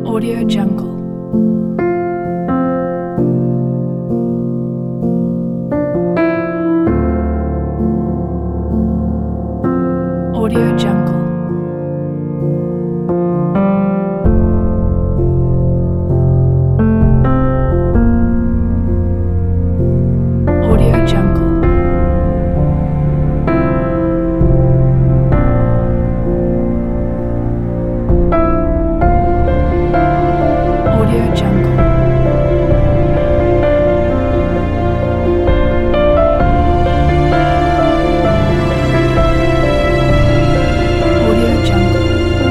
Audio Jungle. Audio Jungle. Audio Jungle. Audio Jungle. Audio Jungle.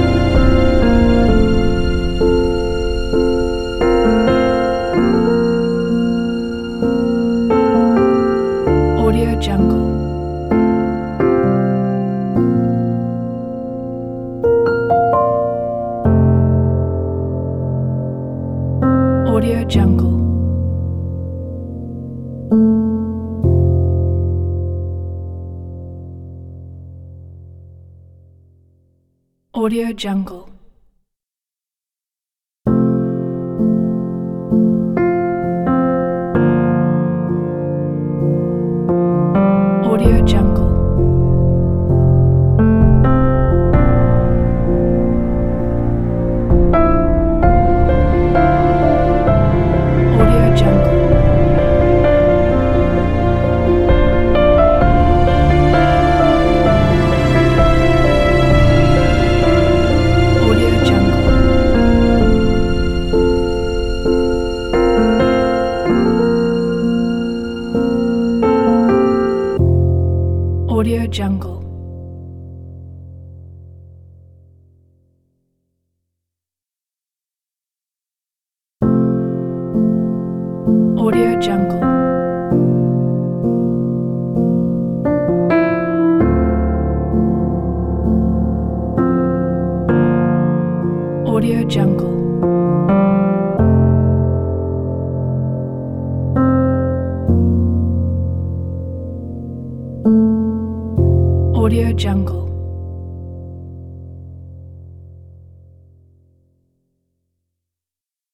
Audio Jungle. Audio Jungle. Audio Jungle. Audio Jungle. Audio Jungle. Audio Jungle. Audio Jungle. Audio Jungle. Audio Jungle. Audio Jungle.